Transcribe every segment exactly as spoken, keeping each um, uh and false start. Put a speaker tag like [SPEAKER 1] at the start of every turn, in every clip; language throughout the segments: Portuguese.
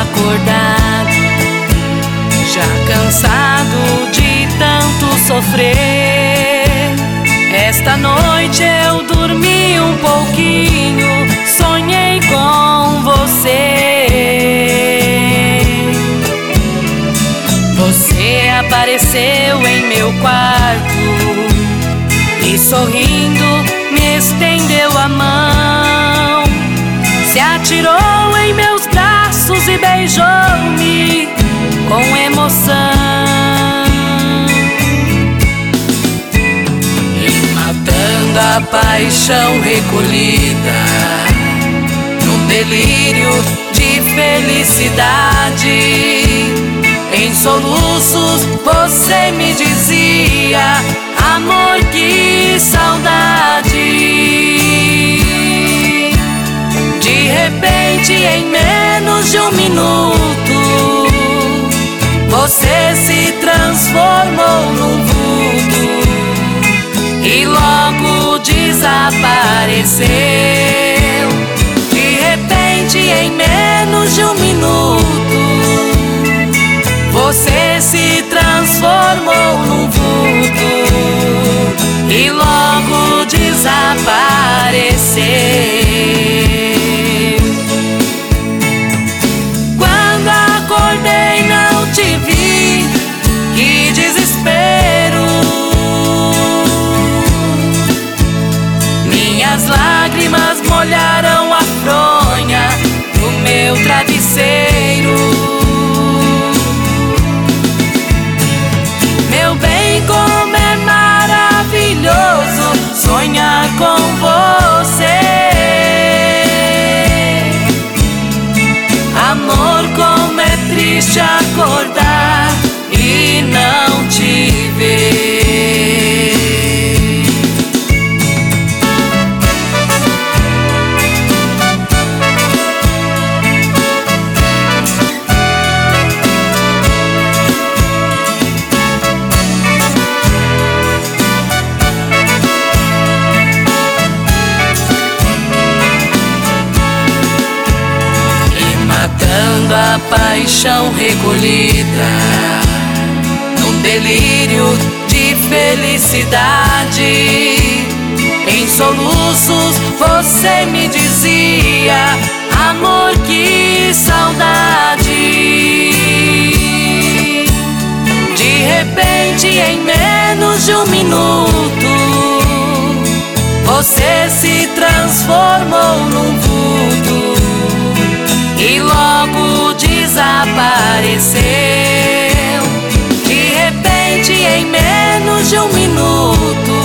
[SPEAKER 1] acordado, já cansado de tanto sofrer. Esta noite eu dormi um pouquinho, sonhei com você. Você apareceu em meu quarto e sorrindo me estendeu a mão, se atirou em meus braços e beijou-me com emoção. E matando a paixão recolhida num delírio de felicidade, em soluços você me dizia: amor, que saudade. De repente, em menos de um minuto, você se transformou num vulto e logo desapareceu. De repente, em menos de um minuto, você se transformou num vulto e logo desapareceu. Quando acordei não te vi, que desespero. Minhas lágrimas molharam a fronha do meu travesseiro. Como é maravilhoso sonhar com você. Amor, como é triste acordar e não te ver. A paixão recolhida num delírio de felicidade, em soluços você me dizia: amor, que saudade. De repente, em menos de um minuto, você se transformou num vulto e logo desapareceu. De repente, em menos de um minuto,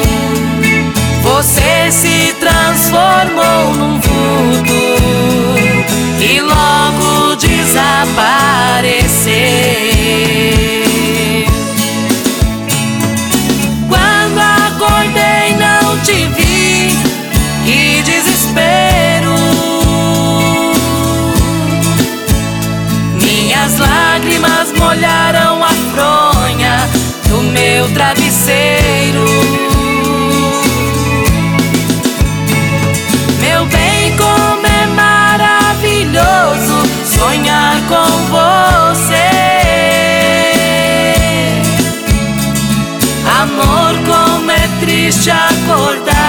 [SPEAKER 1] você se transformou num vulto e logo desapareceu. Quando acordei não te vi, que desespero. Minhas lágrimas molharam a fronha do meu travesseiro. Meu bem, como é maravilhoso sonhar com você. Amor, como é triste acordar